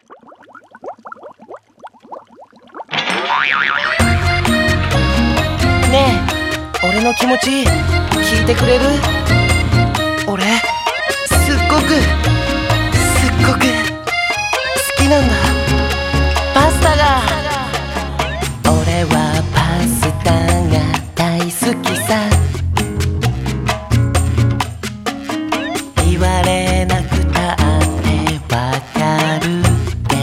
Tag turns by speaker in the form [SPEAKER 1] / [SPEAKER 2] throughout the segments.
[SPEAKER 1] ねえ、俺の気持ち聞いてくれる？俺すっごく好きなんだ、パスタが。俺はパスタが大好きさ。言われなくたってわかるって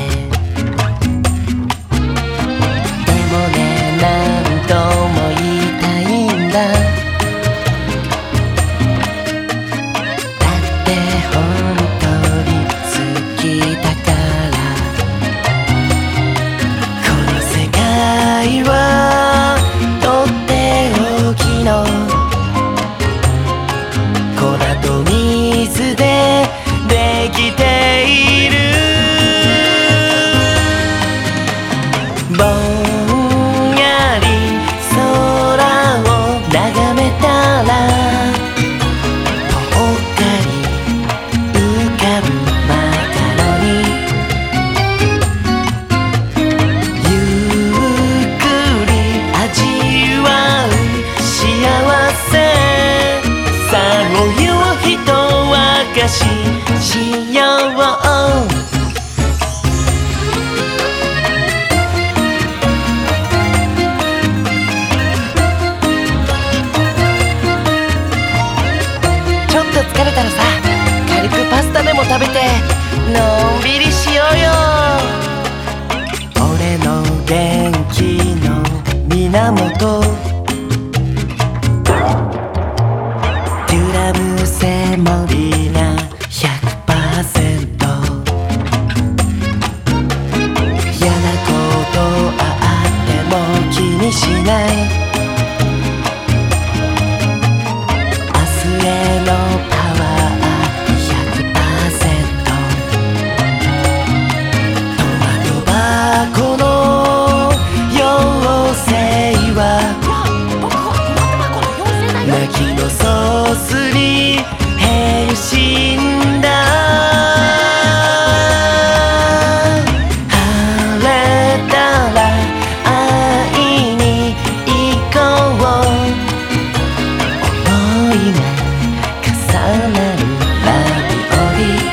[SPEAKER 1] でもね、何度も言いたいんだ。だって本当に好きだから。この世界はとっておきの粉と水でできている。ぼんやり空を眺めたらぽっかり浮かぶマカロニ。ゆっくり味わう幸せさを言う人明かししよう。ちょっと疲れたらさ、軽くパスタでも食べてのんびりしようよ。俺の元気の源、デュラムセモリナ 100%。 嫌なことあっても気にしない。明日へのパワー 100%。 トマト箱の妖精は泣きのソースに変身だ。晴れたら会いに行こう。思いが重なるラビオリ。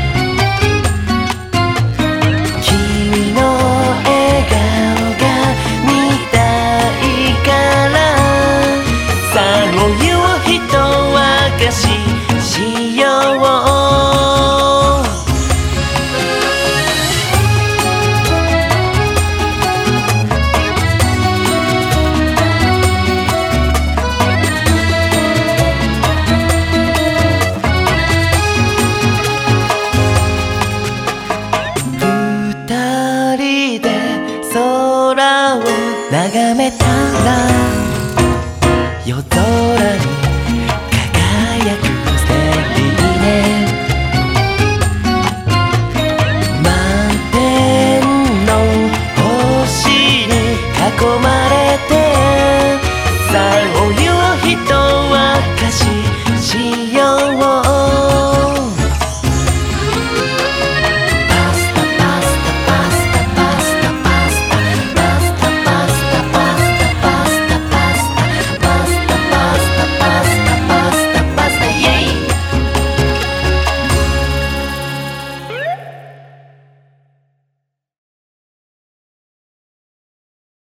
[SPEAKER 1] 君の笑顔が見たいからさを言う人明かししよう。二人で空を眺めたら夜空に